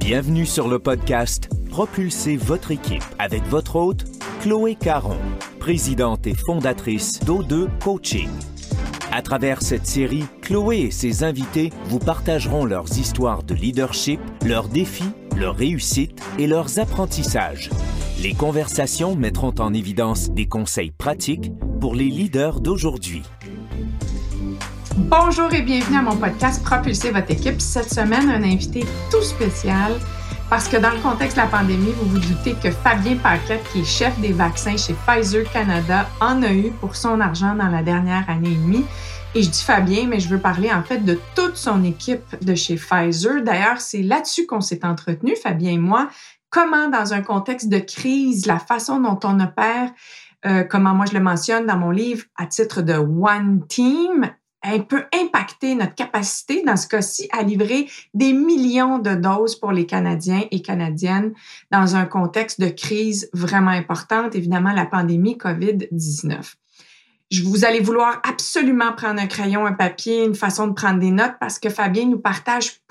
Bienvenue sur le podcast Propulsez votre équipe avec votre hôte, Chloé Caron, présidente et fondatrice d'O2 Coaching. À travers cette série, Chloé et ses invités vous partageront leurs histoires de leadership, leurs défis, leurs réussites et leurs apprentissages. Les conversations mettront en évidence des conseils pratiques pour les leaders d'aujourd'hui. Bonjour et bienvenue à mon podcast Propulsez votre équipe. Cette semaine, un invité tout spécial parce que dans le contexte de la pandémie, vous vous doutez que Fabien Paquette, qui est chef des vaccins chez Pfizer Canada, en a eu pour son argent dans la dernière année et demie. Et je dis Fabien, mais je veux parler en fait de toute son équipe de chez Pfizer. D'ailleurs, c'est là-dessus qu'on s'est entretenu, Fabien et moi. Comment, dans un contexte de crise, la façon dont on opère, comment moi je le mentionne dans mon livre, à titre de One Team, elle peut impacter notre capacité, dans ce cas-ci, à livrer des millions de doses pour les Canadiens et Canadiennes dans un contexte de crise vraiment importante, évidemment la pandémie COVID-19. Vous allez vouloir absolument prendre un crayon, un papier, une façon de prendre des notes parce que Fabien nous partage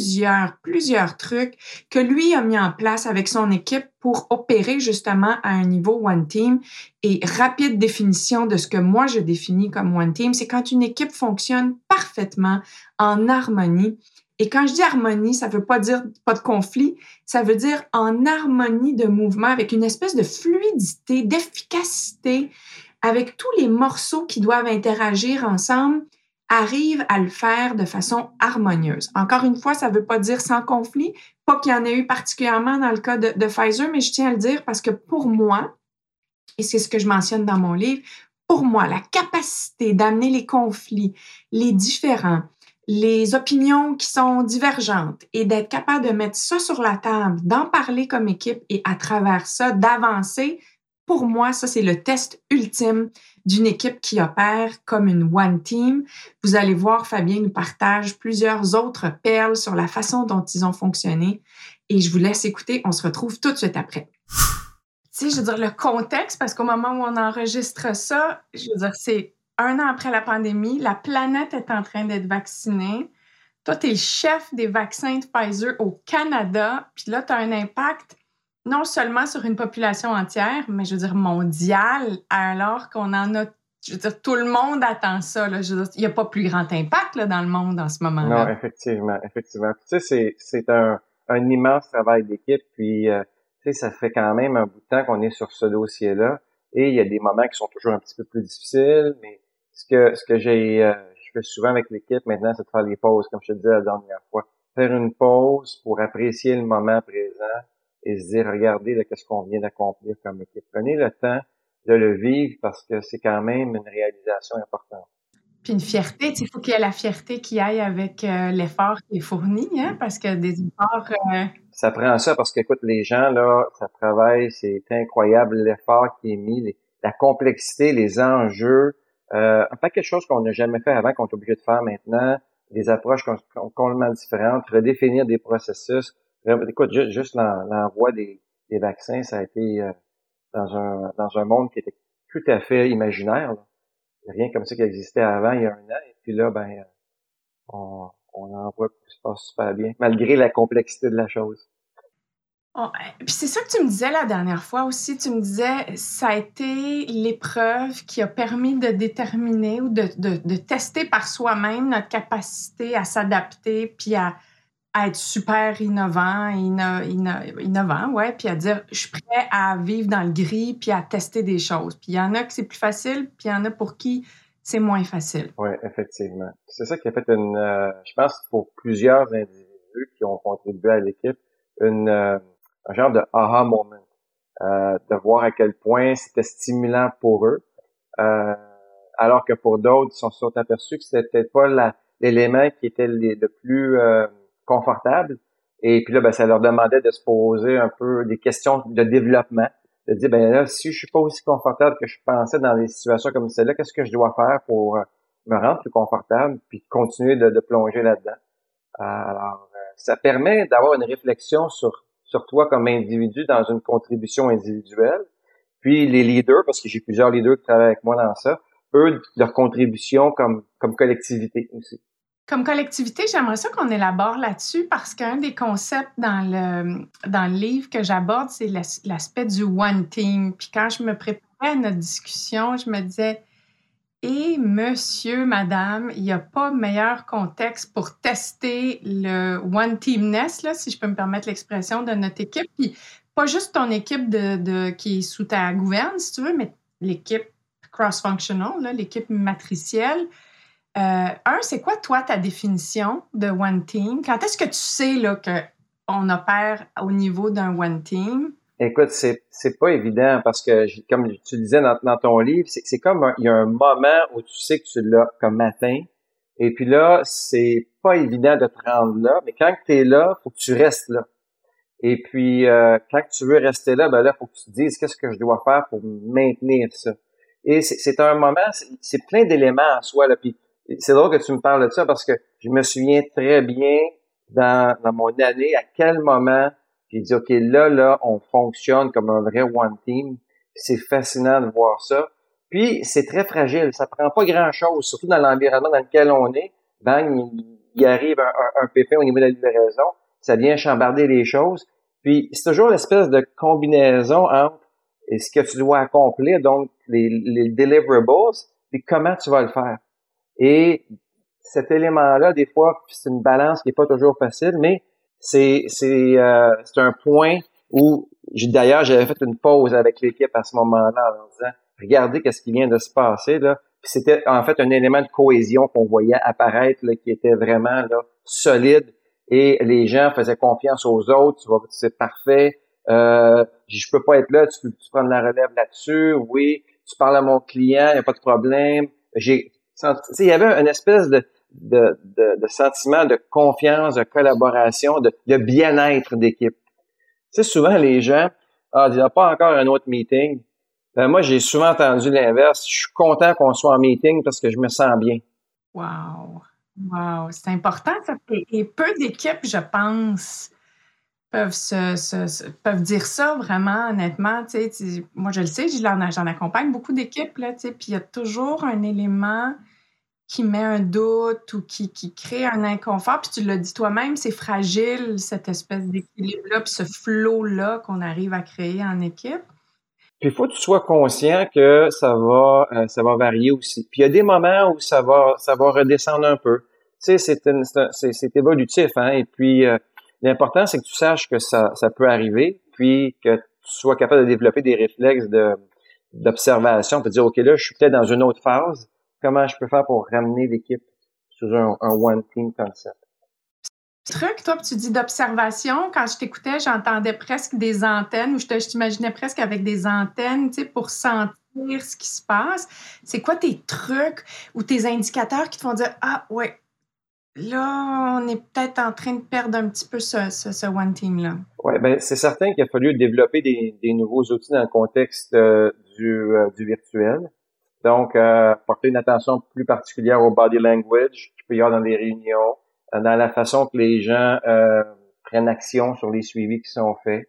plusieurs trucs que lui a mis en place avec son équipe pour opérer justement à un niveau One Team. Et rapide définition de ce que moi je définis comme One Team, c'est quand une équipe fonctionne parfaitement en harmonie. Et quand je dis harmonie, ça veut pas dire pas de conflit, ça veut dire en harmonie de mouvement avec une espèce de fluidité, d'efficacité, avec tous les morceaux qui doivent interagir ensemble, arrivent à le faire de façon harmonieuse. Encore une fois, ça ne veut pas dire sans conflit, pas qu'il y en ait eu particulièrement dans le cas de Pfizer, mais je tiens à le dire parce que pour moi, et c'est ce que je mentionne dans mon livre, pour moi, la capacité d'amener les conflits, les différends, les opinions qui sont divergentes et d'être capable de mettre ça sur la table, d'en parler comme équipe et à travers ça, d'avancer. Pour moi, ça, c'est le test ultime d'une équipe qui opère comme une One Team. Vous allez voir, Fabien nous partage plusieurs autres perles sur la façon dont ils ont fonctionné. Et je vous laisse écouter. On se retrouve tout de suite après. Tu sais, je veux dire, le contexte, parce qu'au moment où on enregistre ça, je veux dire, c'est 1 an après la pandémie. La planète est en train d'être vaccinée. Toi, tu es le chef des vaccins de Pfizer au Canada. Puis là, tu as un impact non seulement sur une population entière, mais je veux dire mondiale, alors qu'on en a, je veux dire, tout le monde attend ça. Là. Je veux dire, il n'y a pas plus grand impact là, dans le monde en ce moment-là. Non, effectivement. Tu sais, c'est un immense travail d'équipe, puis tu sais, ça fait quand même un bout de temps qu'on est sur ce dossier-là, et il y a des moments qui sont toujours un petit peu plus difficiles, mais ce que je fais souvent avec l'équipe maintenant, c'est de faire les pauses, comme je te disais la dernière fois. Faire une pause pour apprécier le moment présent et se dire, regardez, là, qu'est-ce qu'on vient d'accomplir comme équipe. Prenez le temps de le vivre parce que c'est quand même une réalisation importante. Puis une fierté, il faut qu'il y ait la fierté qui aille avec l'effort qui est fourni, hein, parce que des efforts... Ça prend ça parce que, écoute, les gens, là, ça travaille, c'est incroyable l'effort qui est mis, la complexité, les enjeux, un paquet de choses qu'on n'a jamais fait avant, qu'on est obligé de faire maintenant, des approches complètement différentes, redéfinir des processus. Écoute, juste l'envoi des vaccins, ça a été dans un monde qui était tout à fait imaginaire. Là. Il n'y a rien comme ça qui existait avant, il y a 1 an, et puis là, on en voit qui se passe super bien, malgré la complexité de la chose. Oh, puis c'est ça que tu me disais la dernière fois aussi. Tu me disais, ça a été l'épreuve qui a permis de déterminer ou de tester par soi-même notre capacité à s'adapter puis à être super innovant, ouais, puis à dire, je suis prêt à vivre dans le gris puis à tester des choses. Puis il y en a que c'est plus facile, puis il y en a pour qui c'est moins facile. Oui, effectivement. C'est ça qui a fait je pense pour plusieurs individus qui ont contribué à l'équipe, un genre de aha moment, de voir à quel point c'était stimulant pour eux, alors que pour d'autres, ils se sont aperçus que c'était peut-être pas l'élément qui était le plus confortable. Et puis là, ça leur demandait de se poser un peu des questions de développement, de dire, là, si je suis pas aussi confortable que je pensais dans des situations comme celle-là, qu'est-ce que je dois faire pour me rendre plus confortable, puis continuer de plonger là-dedans. Alors, ça permet d'avoir une réflexion sur toi comme individu dans une contribution individuelle, puis les leaders, parce que j'ai plusieurs leaders qui travaillent avec moi dans ça, eux, leur contribution comme collectivité aussi. Comme collectivité, j'aimerais ça qu'on élabore là-dessus parce qu'un des concepts dans le livre que j'aborde, c'est l'aspect du one team. Puis quand je me préparais à notre discussion, je me disais, et monsieur, madame, il n'y a pas meilleur contexte pour tester le one teamness, là, si je peux me permettre l'expression, de notre équipe. Puis pas juste ton équipe qui est sous ta gouverne, si tu veux, mais l'équipe cross-functional, là, l'équipe matricielle. C'est quoi, toi, ta définition de one team? Quand est-ce que tu sais là, qu'on opère au niveau d'un one team? Écoute, c'est pas évident parce que, comme tu disais dans ton livre, c'est comme il y a un moment où tu sais que tu l'as comme matin, et puis là, c'est pas évident de te rendre là, mais quand tu es là, faut que tu restes là. Et puis, quand tu veux rester là, ben là, faut que tu te dises qu'est-ce que je dois faire pour maintenir ça. Et c'est un moment, c'est plein d'éléments en soi, là. Puis c'est drôle que tu me parles de ça parce que je me souviens très bien dans mon année à quel moment j'ai dit OK, là, on fonctionne comme un vrai one team. C'est fascinant de voir ça. Puis c'est très fragile, ça prend pas grand-chose, surtout dans l'environnement dans lequel on est. Bang, il arrive un pépin au niveau de la livraison, ça vient chambarder les choses. Puis c'est toujours l'espèce de combinaison entre ce que tu dois accomplir, donc les deliverables, puis comment tu vas le faire. Et cet élément-là, des fois, c'est une balance qui est pas toujours facile, mais c'est un point où, d'ailleurs, j'avais fait une pause avec l'équipe à ce moment-là en disant, regardez qu'est-ce qui vient de se passer, là. Puis c'était, en fait, un élément de cohésion qu'on voyait apparaître, là, qui était vraiment, là, solide. Et les gens faisaient confiance aux autres. C'est parfait. Je peux pas être là. Tu peux prendre la relève là-dessus. Oui. Tu parles à mon client. Il n'y a pas de problème. Il y avait une espèce de sentiment de confiance, de collaboration, de bien-être d'équipe. Tu sais, souvent, les gens, il n'y a pas encore un autre meeting. Moi, j'ai souvent entendu l'inverse. Je suis content qu'on soit en meeting parce que je me sens bien. Wow! Wow! C'est important, ça. Et peu d'équipes, je pense, peuvent dire ça vraiment, honnêtement. Tu sais, moi, je le sais, j'en accompagne beaucoup d'équipes, là, tu sais, puis il y a toujours un élément qui met un doute ou qui crée un inconfort. Puis tu l'as dit toi-même, c'est fragile, cette espèce d'équilibre-là, puis ce flow-là qu'on arrive à créer en équipe. Puis il faut que tu sois conscient que ça va varier aussi. Puis il y a des moments où ça va redescendre un peu. Tu sais, c'est évolutif, hein. Et puis l'important, c'est que tu saches que ça peut arriver, puis que tu sois capable de développer des réflexes d'observation, puis de dire OK, là, je suis peut-être dans une autre phase. Comment je peux faire pour ramener l'équipe sur un one team concept? Truc, toi, tu dis d'observation. Quand je t'écoutais, j'entendais presque des antennes, ou je t'imaginais presque avec des antennes, tu sais, pour sentir ce qui se passe. C'est quoi tes trucs ou tes indicateurs qui te font dire, ah, ouais, là, on est peut-être en train de perdre un petit peu ce one team-là? Oui, ben c'est certain qu'il a fallu développer des nouveaux outils dans le contexte du virtuel. Donc, porter une attention plus particulière au body language qu'il peut y avoir dans les réunions, dans la façon que les gens prennent action sur les suivis qui sont faits.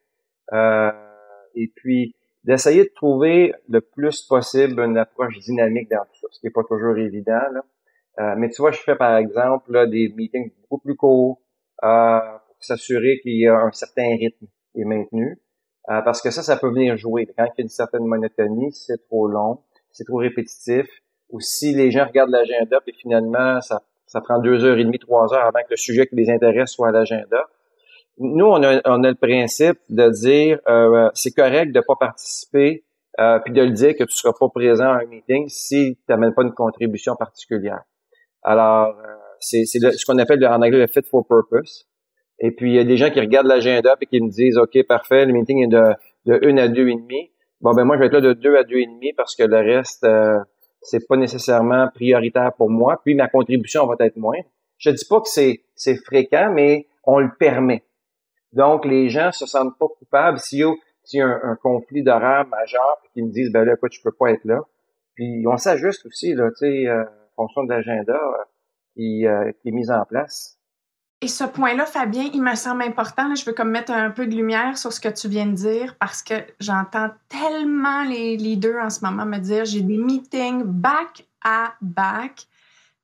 Et puis, d'essayer de trouver le plus possible une approche dynamique dans tout ça, ce qui n'est pas toujours évident, là. Mais tu vois, je fais par exemple là, des meetings beaucoup plus courts pour s'assurer qu'il y a un certain rythme qui est maintenu. Parce que ça peut venir jouer. Quand il y a une certaine monotonie, si c'est trop long, si c'est trop répétitif, ou si les gens regardent l'agenda puis finalement ça prend 2h30, 3 heures avant que le sujet qui les intéresse soit à l'agenda. Nous, on a le principe de dire c'est correct de pas participer puis de le dire que tu seras pas présent à un meeting si tu n'amènes pas une contribution particulière. Alors, c'est ce qu'on appelle en anglais le fit for purpose. Et puis, il y a des gens qui regardent l'agenda et qui me disent, OK, parfait, le meeting est de 1 à 2h30. Bon, ben moi, je vais être là de 2 à 2h30 parce que le reste, c'est pas nécessairement prioritaire pour moi. Puis, ma contribution va être moindre. Je dis pas que c'est fréquent, mais on le permet. Donc, les gens se sentent pas coupables s'il y a un conflit d'horaire majeur et qu'ils me disent, ben là, écoute, je peux pas être là. Puis, on s'ajuste aussi, là, tu sais, en fonction de l'agenda qui est mis en place. Et ce point-là, Fabien, il me semble important. Là, je veux comme mettre un peu de lumière sur ce que tu viens de dire parce que j'entends tellement les leaders en ce moment me dire j'ai des meetings back à back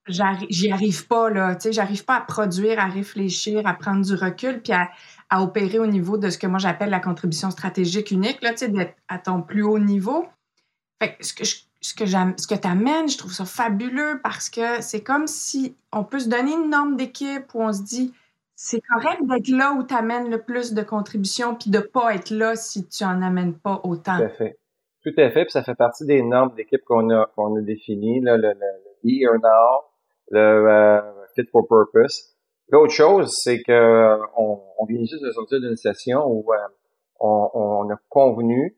j'y arrive pas, là. Tu sais, j'arrive pas à produire, à réfléchir, à prendre du recul, puis à opérer au niveau de ce que moi j'appelle la contribution stratégique unique, là, tu sais, d'être à ton plus haut niveau. Fait que ce que tu amènes, je trouve ça fabuleux parce que c'est comme si on peut se donner une norme d'équipe où on se dit c'est correct d'être là où tu amènes le plus de contributions puis de pas être là si tu en amènes pas autant. Tout à fait. Tout à fait, puis ça fait partie des normes d'équipe qu'on a définies, là, le Be Here Now, le Fit for Purpose. L'autre chose, c'est que on vient juste de sortir d'une session où on a convenu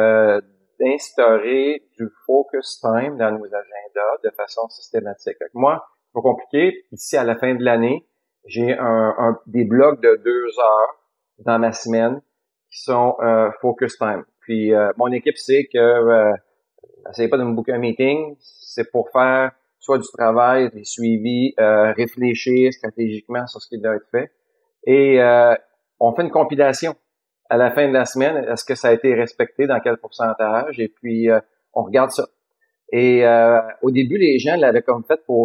d'instaurer du focus time dans nos agendas de façon systématique. Donc moi, c'est pas compliqué. Ici, à la fin de l'année, j'ai des blocs de 2 heures dans ma semaine qui sont focus time. Puis mon équipe sait que essayez pas de me booker un meeting, c'est pour faire soit du travail, des suivis, réfléchir stratégiquement sur ce qui doit être fait. Et on fait une compilation à la fin de la semaine. Est-ce que ça a été respecté, dans quel pourcentage? Et puis on regarde ça. Et au début, les gens l'avaient comme fait pour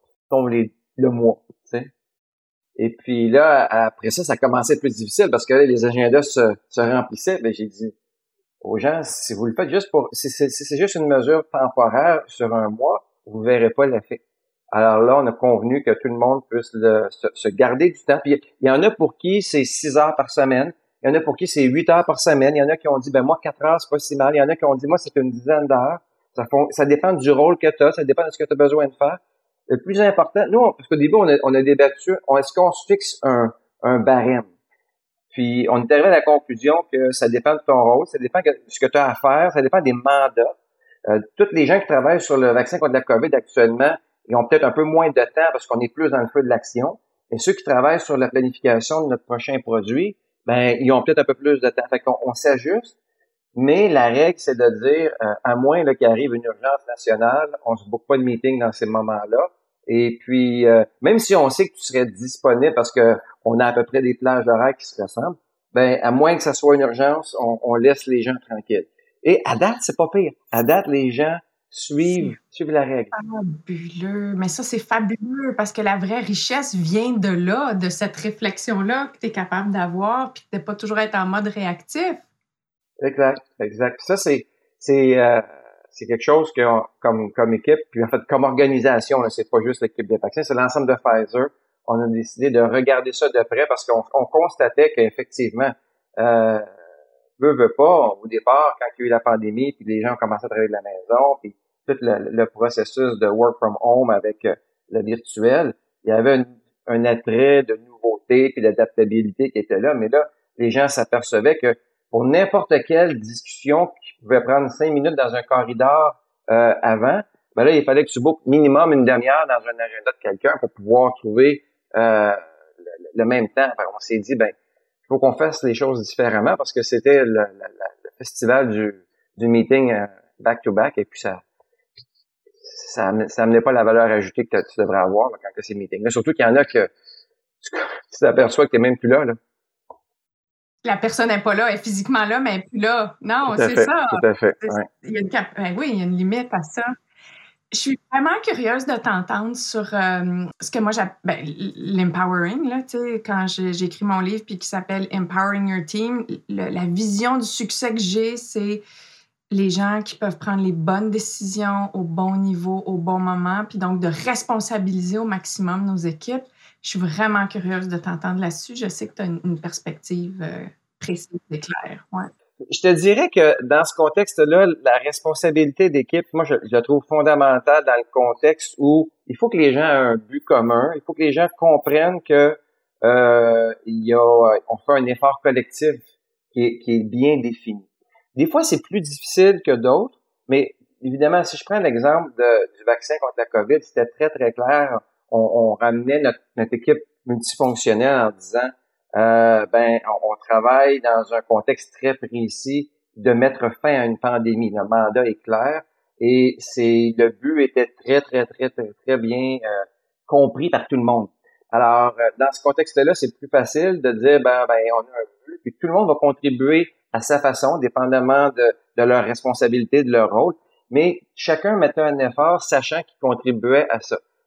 le mois, tu sais. Et puis là, après ça commençait à être plus difficile parce que là, les agendas se remplissaient. Ben, j'ai dit aux gens, si vous le faites juste si c'est juste une mesure temporaire sur un mois, vous verrez pas l'effet. Alors là, on a convenu que tout le monde puisse se garder du temps. Puis il y en a pour qui c'est 6 heures par semaine. Il y en a pour qui c'est 8 heures par semaine. Il y en a qui ont dit, ben moi, 4 heures, c'est pas si mal. Il y en a qui ont dit, moi, c'est une dizaine d'heures. Ça dépend du rôle que tu as, ça dépend de ce que tu as besoin de faire. Le plus important, nous, parce qu'au début, on a débattu, est-ce qu'on se fixe un barème? Puis, on est arrivé à la conclusion que ça dépend de ton rôle, ça dépend de ce que tu as à faire, ça dépend des mandats. Toutes les gens qui travaillent sur le vaccin contre la COVID actuellement, ils ont peut-être un peu moins de temps parce qu'on est plus dans le feu de l'action. Et ceux qui travaillent sur la planification de notre prochain produit, ben, ils ont peut-être un peu plus de temps. Fait qu'on s'ajuste. Mais la règle, c'est de dire, à moins qu'il arrive une urgence nationale, on se boucle pas de meeting dans ces moments-là. Et puis, même si on sait que tu serais disponible parce que on a à peu près des plages horaires qui se ressemblent, ben à moins que ça soit une urgence, on laisse les gens tranquilles. Et à date, c'est pas pire. À date, les gens suivent la règle. Fabuleux. Mais ça, c'est fabuleux parce que la vraie richesse vient de là, de cette réflexion-là que tu es capable d'avoir puis que tu n'es pas toujours être en mode réactif. Exact. Ça, c'est quelque chose que comme équipe, puis en fait comme organisation, là, c'est pas juste l'équipe des vaccins, c'est l'ensemble de Pfizer. On a décidé de regarder ça de près parce qu'on constatait qu'effectivement, veut pas, au départ, quand il y a eu la pandémie, puis les gens ont commencé à travailler de la maison, puis tout le processus de work from home avec le virtuel, il y avait un attrait de nouveauté puis d'adaptabilité qui était là, mais là, les gens s'apercevaient que pour n'importe quelle discussion qui pouvait prendre 5 minutes dans un corridor avant, ben là, il fallait que tu bookes minimum une demi-heure dans un agenda de quelqu'un pour pouvoir trouver le même temps. Enfin, on s'est dit, ben, il faut qu'on fasse les choses différemment parce que c'était le festival du meeting back-to-back et puis ça amenait pas la valeur ajoutée que tu devrais avoir là, quand tu as ces meetings-là. Surtout qu'il y en a que tu t'aperçois que tu n'es même plus là. La personne n'est pas là, elle est physiquement là, mais elle n'est plus là. Non, c'est ça. Tout à fait. Ouais. Il y a une limite à ça. Je suis vraiment curieuse de t'entendre sur ce que moi j'appelle l'empowering, là, tu sais, quand j'ai écrit mon livre puis qui s'appelle Empowering Your Team, la vision du succès que j'ai, c'est les gens qui peuvent prendre les bonnes décisions au bon niveau, au bon moment, puis donc de responsabiliser au maximum nos équipes. Je suis vraiment curieuse de t'entendre là-dessus. Je sais que tu as une perspective précise et claire. Ouais. Je te dirais que dans ce contexte-là, la responsabilité d'équipe, moi, je la trouve fondamentale dans le contexte où il faut que les gens aient un but commun, il faut que les gens comprennent que on fait un effort collectif qui est bien défini. Des fois, c'est plus difficile que d'autres, mais évidemment, si je prends l'exemple du vaccin contre la COVID, c'était très, très clair. On ramenait notre équipe multifonctionnelle en disant on travaille dans un contexte très précis de mettre fin à une pandémie. Le mandat est clair et le but était très, très, très, très, très bien compris par tout le monde. Alors, dans ce contexte-là, c'est plus facile de dire on a un but, puis tout le monde va contribuer à sa façon, dépendamment de leur responsabilité, de leur rôle, mais chacun mettait un effort sachant qu'il contribuait à ça.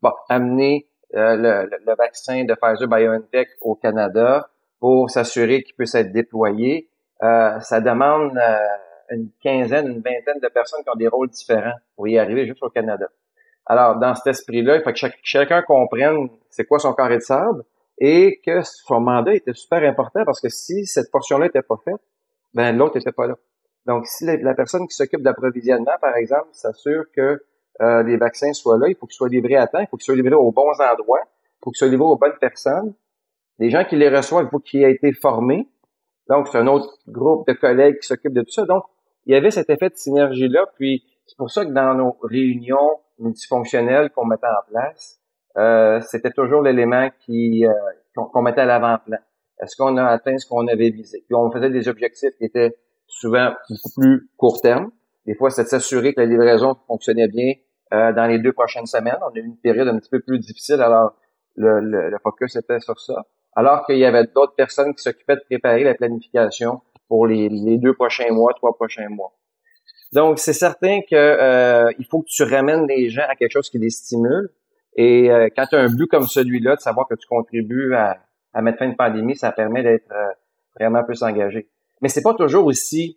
amener le vaccin de Pfizer-BioNTech au Canada pour s'assurer qu'il puisse être déployé. Ça demande une quinzaine, une vingtaine de personnes qui ont des rôles différents pour y arriver juste au Canada. Alors, dans cet esprit-là, il faut que chacun comprenne c'est quoi son carré de sable et que son mandat était super important parce que si cette portion-là n'était pas faite, ben l'autre n'était pas là. Donc, si la personne qui s'occupe d'approvisionnement, par exemple, s'assure que les vaccins soient là, il faut qu'ils soient livrés à temps, il faut qu'ils soient livrés aux bons endroits, il faut qu'ils soient livrés aux bonnes personnes. Les gens qui les reçoivent, il faut qu'ils aient été formés. Donc, c'est un autre groupe de collègues qui s'occupent de tout ça. Donc, il y avait cet effet de synergie-là, puis c'est pour ça que dans nos réunions multifonctionnelles qu'on mettait en place, c'était toujours l'élément qu'on mettait à l'avant-plan. Est-ce qu'on a atteint ce qu'on avait visé? Puis on faisait des objectifs qui étaient souvent beaucoup plus court terme. Des fois, c'était de s'assurer que la livraison fonctionnait bien dans les 2 prochaines semaines. On a eu une période un petit peu plus difficile, alors le focus était sur ça. Alors qu'il y avait d'autres personnes qui s'occupaient de préparer la planification pour les 2 prochains mois, 3 prochains mois. Donc, c'est certain que il faut que tu ramènes les gens à quelque chose qui les stimule. Et quand tu as un but comme celui-là, de savoir que tu contribues à mettre fin à une pandémie, ça permet d'être vraiment plus engagé. Mais c'est pas toujours aussi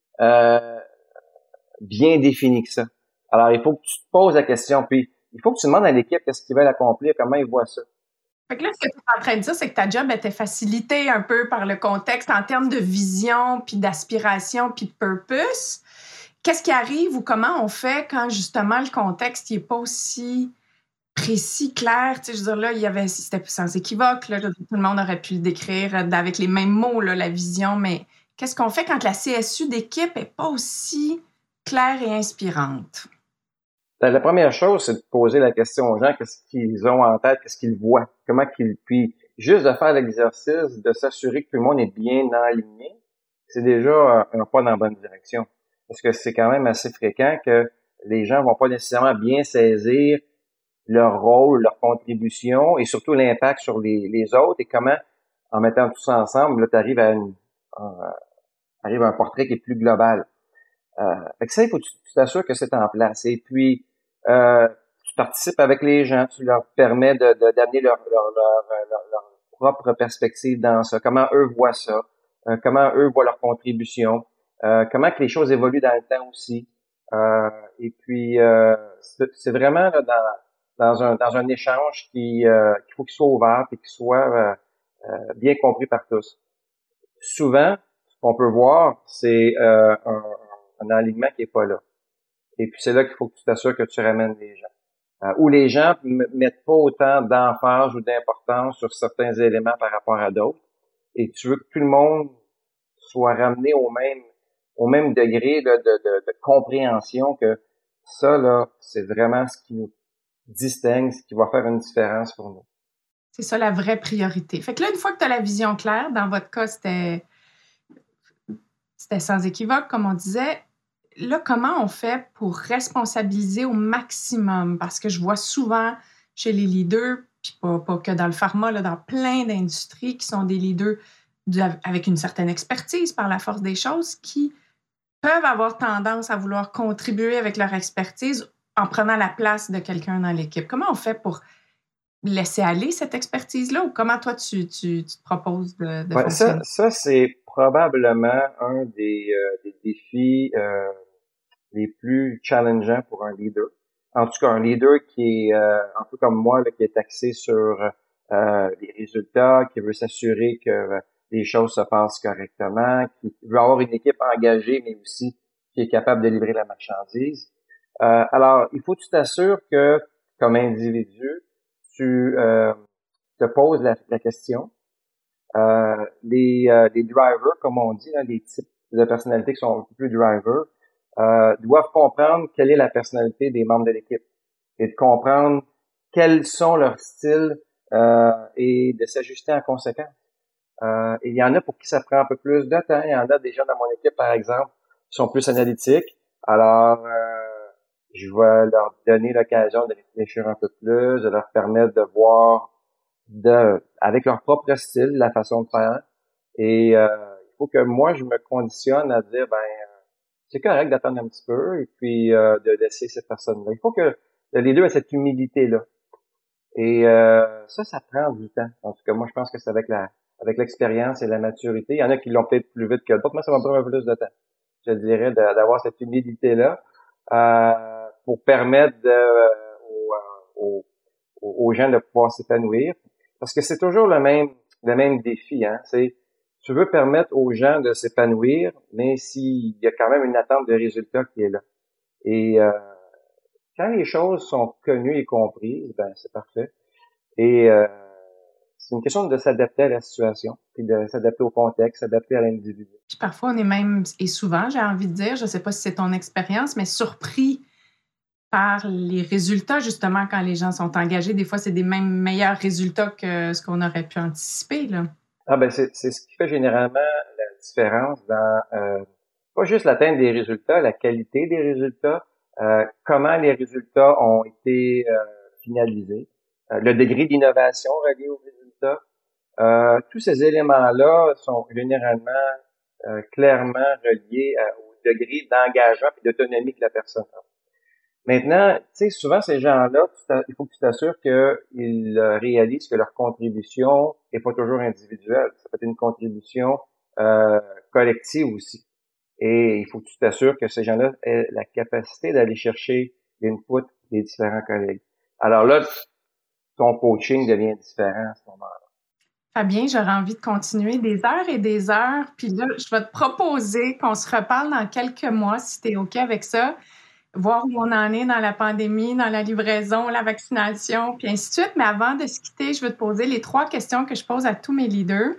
bien défini que ça. Alors, il faut que tu te poses la question, puis il faut que tu demandes à l'équipe qu'est-ce qu'ils veulent accomplir, comment ils voient ça. Fait que là, ce que tu es en train de dire, c'est que ta job était facilitée un peu par le contexte en termes de vision, puis d'aspiration, puis de purpose. Qu'est-ce qui arrive ou comment on fait quand, justement, le contexte n'est pas aussi précis, clair? Tu sais, je veux dire, là, c'était sans équivoque, là, tout le monde aurait pu le décrire avec les mêmes mots, là, la vision, mais qu'est-ce qu'on fait quand la CSU d'équipe n'est pas aussi claire et inspirante? La première chose, c'est de poser la question aux gens, qu'est-ce qu'ils ont en tête, qu'est-ce qu'ils voient, puis juste de faire l'exercice, de s'assurer que tout le monde est bien aligné, c'est déjà un pas dans la bonne direction. Parce que c'est quand même assez fréquent que les gens vont pas nécessairement bien saisir leur rôle, leur contribution et surtout l'impact sur les autres et comment, en mettant tout ça ensemble, là, tu arrives arrive à un portrait qui est plus global. Fait que ça, il faut que tu t'assures que c'est en place. Et puis, tu participes avec les gens, tu leur permets d'amener leur propre perspective dans ça, comment eux voient ça, comment eux voient leur contribution, comment que les choses évoluent dans le temps aussi. Et puis, c'est vraiment là, dans un échange qu'il faut qu'il soit ouvert et qu'il soit bien compris par tous. Souvent, ce qu'on peut voir, c'est un alignement qui est pas là. Et puis c'est là qu'il faut que tu t'assures que tu ramènes les gens. Où les gens mettent pas autant d'emphase ou d'importance sur certains éléments par rapport à d'autres. Et tu veux que tout le monde soit ramené au même degré de compréhension que ça, là, c'est vraiment ce qui nous distingue, ce qui va faire une différence pour nous. C'est ça la vraie priorité. Fait que là, une fois que tu as la vision claire, dans votre cas, c'était sans équivoque, comme on disait. Là, comment on fait pour responsabiliser au maximum? Parce que je vois souvent chez les leaders, puis pas que dans le pharma, là, dans plein d'industries qui sont des leaders avec une certaine expertise par la force des choses, qui peuvent avoir tendance à vouloir contribuer avec leur expertise en prenant la place de quelqu'un dans l'équipe. Comment on fait pour laisser aller cette expertise-là ou comment toi, tu te proposes de fonctionner? Ça, c'est probablement un des défis les plus challengeants pour un leader. En tout cas, un leader qui est un peu comme moi, là, qui est axé sur les résultats, qui veut s'assurer que les choses se passent correctement, qui veut avoir une équipe engagée, mais aussi qui est capable de livrer la marchandise. Alors, il faut que tu t'assures que, comme individu, tu te poses la question. Les drivers, comme on dit, là, les types de personnalités qui sont un peu plus drivers, doivent comprendre quelle est la personnalité des membres de l'équipe et de comprendre quels sont leurs styles et de s'ajuster en conséquence. Et il y en a pour qui ça prend un peu plus de temps. Il y en a des gens dans mon équipe, par exemple, qui sont plus analytiques. Alors, je vais leur donner l'occasion de réfléchir un peu plus, de leur permettre de voir avec leur propre style, la façon de faire. Et il faut que moi, je me conditionne à dire, c'est correct d'attendre un petit peu et puis de laisser cette personne-là. Il faut que le leader ait cette humilité-là. Et ça prend du temps. En tout cas, moi, je pense que c'est avec l'expérience et la maturité. Il y en a qui l'ont peut-être plus vite que d'autres. Moi, ça va prendre un peu plus de temps. Je dirais d'avoir cette humilité-là pour permettre aux gens de pouvoir s'épanouir. Parce que c'est toujours le même défi, hein. C'est, tu veux permettre aux gens de s'épanouir, mais s'il y a quand même une attente de résultat qui est là. Et quand les choses sont connues et comprises, ben c'est parfait. Et c'est une question de s'adapter à la situation, puis de s'adapter au contexte, s'adapter à l'individu. Puis parfois, on est même, et souvent, j'ai envie de dire, je ne sais pas si c'est ton expérience, mais surpris par les résultats, justement, quand les gens sont engagés. Des fois, c'est des mêmes meilleurs résultats que ce qu'on aurait pu anticiper, là. Ah ben c'est ce qui fait généralement la différence dans pas juste l'atteinte des résultats, la qualité des résultats, comment les résultats ont été finalisés, le degré d'innovation relié aux résultats. Tous ces éléments-là sont généralement clairement reliés au degré d'engagement et d'autonomie que la personne a. Maintenant, tu sais, souvent ces gens-là, il faut que tu t'assures qu'ils réalisent que leur contribution est pas toujours individuelle. Ça peut être une contribution collective aussi. Et il faut que tu t'assures que ces gens-là aient la capacité d'aller chercher l'input des différents collègues. Alors là, ton coaching devient différent à ce moment-là. Fabien, j'aurais envie de continuer des heures et des heures. Puis là, je vais te proposer qu'on se reparle dans quelques mois, si tu es OK avec ça, voir où on en est dans la pandémie, dans la livraison, la vaccination, puis ainsi de suite. Mais avant de se quitter, je vais te poser les 3 questions que je pose à tous mes leaders.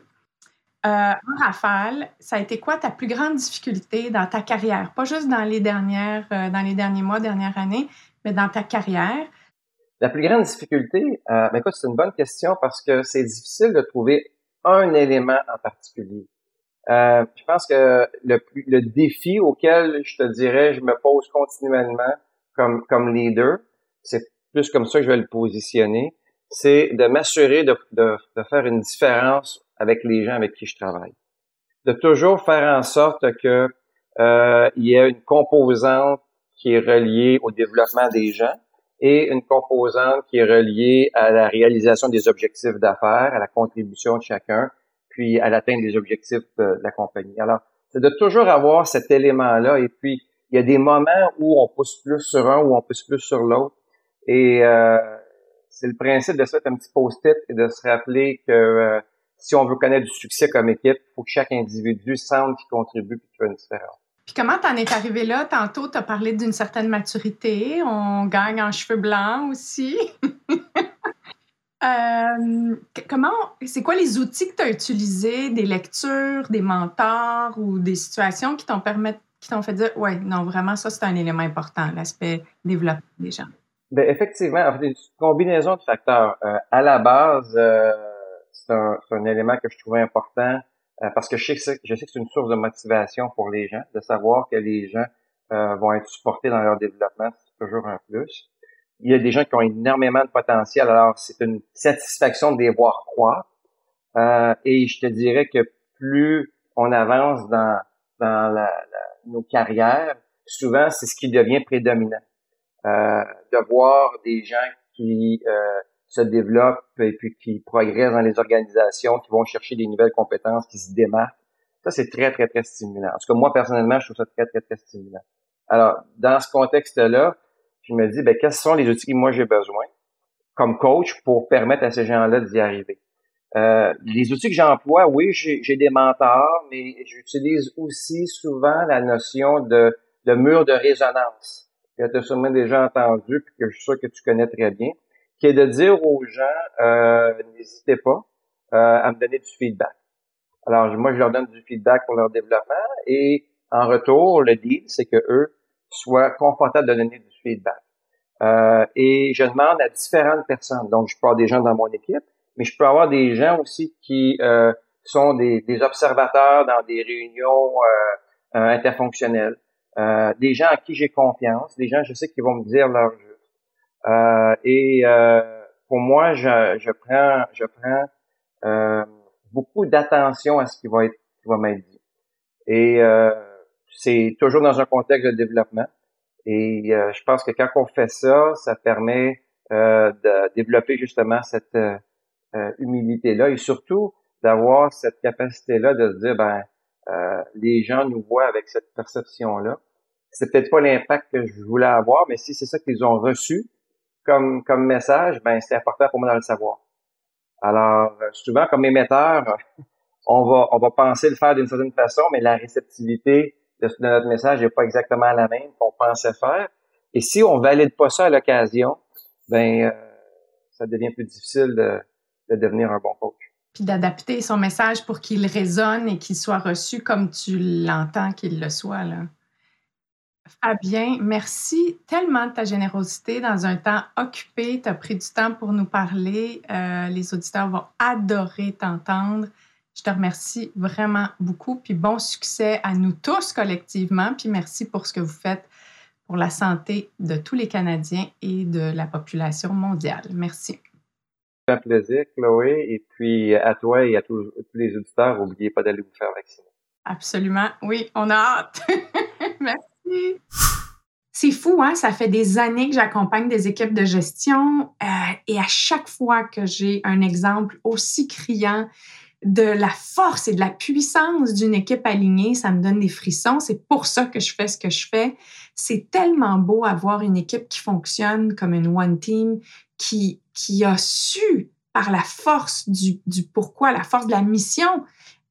En rafale, ça a été quoi ta plus grande difficulté dans ta carrière? Pas juste dans les derniers mois, dernière année, mais dans ta carrière. La plus grande difficulté, écoute, c'est une bonne question parce que c'est difficile de trouver un élément en particulier. Je pense que le défi auquel je te dirais je me pose continuellement comme leader, c'est plus comme ça que je vais le positionner, c'est de m'assurer de faire une différence avec les gens avec qui je travaille. De toujours faire en sorte que il y ait une composante qui est reliée au développement des gens et une composante qui est reliée à la réalisation des objectifs d'affaires, à la contribution de chacun, puis à l'atteinte des objectifs de la compagnie. Alors, c'est de toujours avoir cet élément-là, et puis il y a des moments où on pousse plus sur un, où on pousse plus sur l'autre, et c'est le principe de se mettre un petit post-it et de se rappeler que si on veut connaître du succès comme équipe, il faut que chaque individu sente qu'il contribue et qu'il fait une différence. Puis comment t'en es arrivé là? Tantôt, tu as parlé d'une certaine maturité. On gagne en cheveux blancs aussi. C'est quoi les outils que tu as utilisés, des lectures, des mentors ou des situations qui t'ont fait dire, ouais, non, vraiment, ça, c'est un élément important, l'aspect développement des gens? Ben effectivement, en fait, une combinaison de facteurs. À la base, c'est un élément que je trouvais important parce que je sais que c'est une source de motivation pour les gens, de savoir que les gens vont être supportés dans leur développement, c'est toujours un plus. Il y a des gens qui ont énormément de potentiel, alors c'est une satisfaction de les voir croître. Et je te dirais que plus on avance dans nos carrières, souvent c'est ce qui devient prédominant. De voir des gens qui se développent et puis qui progressent dans les organisations, qui vont chercher des nouvelles compétences, qui se démarquent. Ça, c'est très, très, très stimulant. En tout cas, moi, personnellement, je trouve ça très, très, très stimulant. Alors, dans ce contexte-là, je me dis, quels sont les outils que moi j'ai besoin comme coach pour permettre à ces gens-là d'y arriver? Les outils que j'emploie, oui, j'ai des mentors, mais j'utilise aussi souvent la notion de mur de résonance, que tu as sûrement déjà entendu, puis que je suis sûr que tu connais très bien, qui est de dire aux gens, n'hésitez pas à me donner du feedback. Alors, moi, je leur donne du feedback pour leur développement, et en retour, le deal, c'est que eux soient confortables de donner du feedback. Et je demande à différentes personnes, donc je peux avoir des gens dans mon équipe, mais je peux avoir des gens aussi qui sont des observateurs dans des réunions interfonctionnelles, des gens à qui j'ai confiance, des gens, je sais, qui vont me dire leur juste. Pour moi, je prends beaucoup d'attention à ce qui va m'être dit. Et c'est toujours dans un contexte de développement. Et je pense que quand on fait ça, ça permet de développer justement cette humilité-là et surtout d'avoir cette capacité-là de se dire, les gens nous voient avec cette perception-là. C'est peut-être pas l'impact que je voulais avoir, mais si c'est ça qu'ils ont reçu comme message, c'est important pour moi de le savoir. Alors, souvent, comme émetteur, on va penser le faire d'une certaine façon, mais la réceptivité de notre message n'est pas exactement la même qu'on pensait faire. Et si on valide pas ça à l'occasion, ça devient plus difficile de devenir un bon coach. Puis d'adapter son message pour qu'il résonne et qu'il soit reçu comme tu l'entends qu'il le soit, là. Fabien, merci tellement de ta générosité dans un temps occupé. Tu as pris du temps pour nous parler. Les auditeurs vont adorer t'entendre. Je te remercie vraiment beaucoup. Puis bon succès à nous tous collectivement. Puis merci pour ce que vous faites pour la santé de tous les Canadiens et de la population mondiale. Merci. C'est un plaisir, Chloé. Et puis à toi et à tous les auditeurs, n'oubliez pas d'aller vous faire vacciner. Absolument. Oui, on a hâte. Merci. C'est fou, hein? Ça fait des années que j'accompagne des équipes de gestion et à chaque fois que j'ai un exemple aussi criant de la force et de la puissance d'une équipe alignée, ça me donne des frissons. C'est pour ça que je fais ce que je fais. C'est tellement beau avoir une équipe qui fonctionne comme une one team, qui a su, par la force du pourquoi, la force de la mission,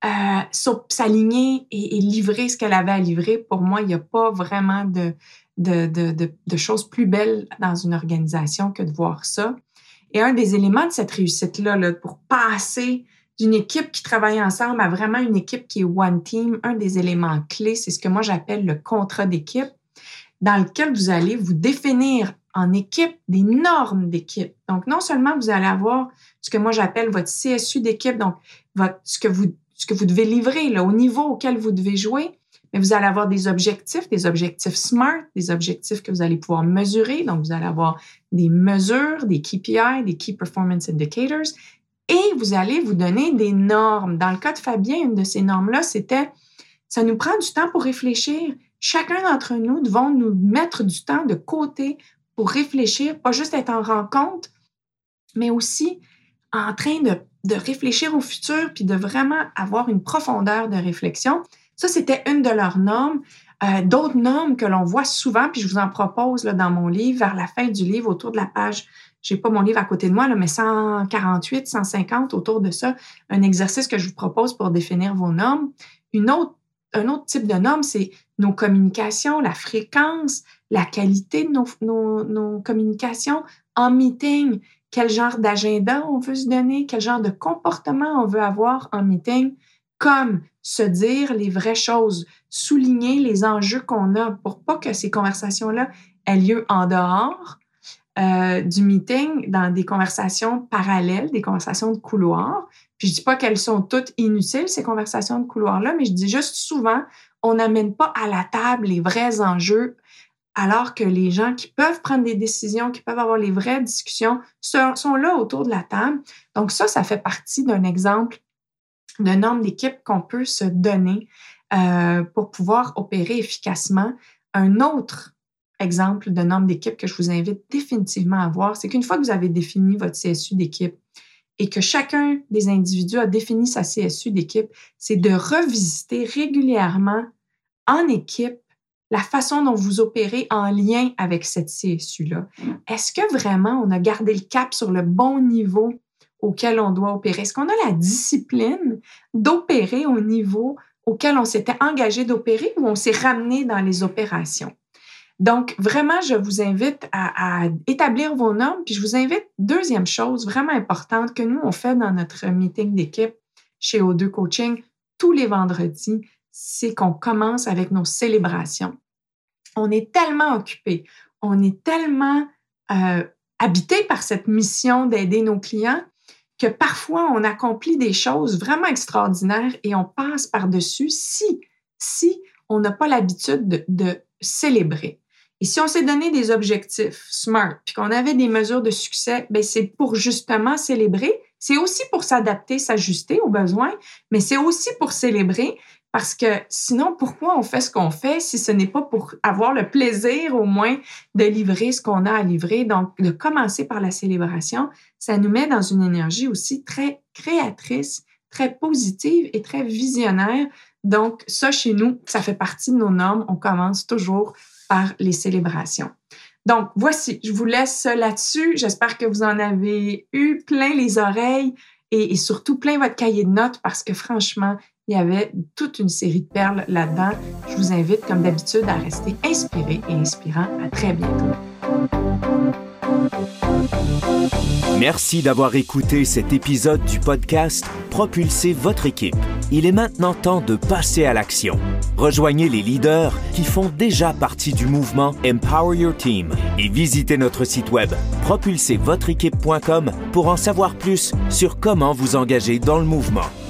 s'aligner et livrer ce qu'elle avait à livrer. Pour moi, il n'y a pas vraiment de choses plus belles dans une organisation que de voir ça. Et un des éléments de cette réussite-là, là, pour passer d'une équipe qui travaille ensemble à vraiment une équipe qui est one team, un des éléments clés, c'est ce que moi j'appelle le contrat d'équipe, dans lequel vous allez vous définir en équipe des normes d'équipe. Donc, non seulement vous allez avoir ce que moi j'appelle votre CSU d'équipe, donc ce que vous devez livrer là, au niveau auquel vous devez jouer, mais vous allez avoir des objectifs SMART, des objectifs que vous allez pouvoir mesurer. Donc, vous allez avoir des mesures, des KPI, des Key Performance Indicators, et vous allez vous donner des normes. Dans le cas de Fabien, une de ces normes-là, c'était ça nous prend du temps pour réfléchir. Chacun d'entre nous devons nous mettre du temps de côté pour réfléchir, pas juste être en rencontre, mais aussi en train de réfléchir au futur puis de vraiment avoir une profondeur de réflexion. Ça, c'était une de leurs normes. D'autres normes que l'on voit souvent, puis je vous en propose là, dans mon livre, vers la fin du livre, autour de la page, j'ai pas mon livre à côté de moi, là, mais 148, 150, autour de ça, un exercice que je vous propose pour définir vos normes. Un autre type de norme, c'est nos communications, la fréquence, la qualité de nos communications en meeting. Quel genre d'agenda on veut se donner, quel genre de comportement on veut avoir en meeting, comme se dire les vraies choses, souligner les enjeux qu'on a pour pas que ces conversations-là aient lieu en dehors du meeting, dans des conversations parallèles, des conversations de couloir. Puis je dis pas qu'elles sont toutes inutiles, ces conversations de couloir-là, mais je dis juste souvent, on n'amène pas à la table les vrais enjeux, alors que les gens qui peuvent prendre des décisions, qui peuvent avoir les vraies discussions, sont là autour de la table. Donc ça fait partie d'un exemple de norme d'équipe qu'on peut se donner pour pouvoir opérer efficacement. Un autre exemple de norme d'équipe que je vous invite définitivement à voir, c'est qu'une fois que vous avez défini votre CSU d'équipe et que chacun des individus a défini sa CSU d'équipe, c'est de revisiter régulièrement en équipe la façon dont vous opérez en lien avec cette CSU-là. Est-ce que vraiment on a gardé le cap sur le bon niveau auquel on doit opérer? Est-ce qu'on a la discipline d'opérer au niveau auquel on s'était engagé d'opérer ou on s'est ramené dans les opérations? Donc, vraiment, je vous invite à établir vos normes. Puis je vous invite, deuxième chose vraiment importante que nous, on fait dans notre meeting d'équipe chez O2 Coaching tous les vendredis, c'est qu'on commence avec nos célébrations. On est tellement occupés, on est tellement habité par cette mission d'aider nos clients que parfois, on accomplit des choses vraiment extraordinaires et on passe par-dessus si on n'a pas l'habitude de célébrer. Et si on s'est donné des objectifs SMART puis qu'on avait des mesures de succès, bien, c'est pour justement célébrer. C'est aussi pour s'adapter, s'ajuster aux besoins, mais c'est aussi pour célébrer Parce que sinon, pourquoi on fait ce qu'on fait si ce n'est pas pour avoir le plaisir au moins de livrer ce qu'on a à livrer? Donc, de commencer par la célébration, ça nous met dans une énergie aussi très créatrice, très positive et très visionnaire. Donc, ça, chez nous, ça fait partie de nos normes. On commence toujours par les célébrations. Donc, voici, je vous laisse là-dessus. J'espère que vous en avez eu plein les oreilles et surtout plein votre cahier de notes parce que franchement, il y avait toute une série de perles là-dedans. Je vous invite, comme d'habitude, à rester inspiré et inspirant. À très bientôt. Merci d'avoir écouté cet épisode du podcast Propulsez votre équipe. Il est maintenant temps de passer à l'action. Rejoignez les leaders qui font déjà partie du mouvement Empower Your Team et visitez notre site web propulsezvotreéquipe.com pour en savoir plus sur comment vous engager dans le mouvement.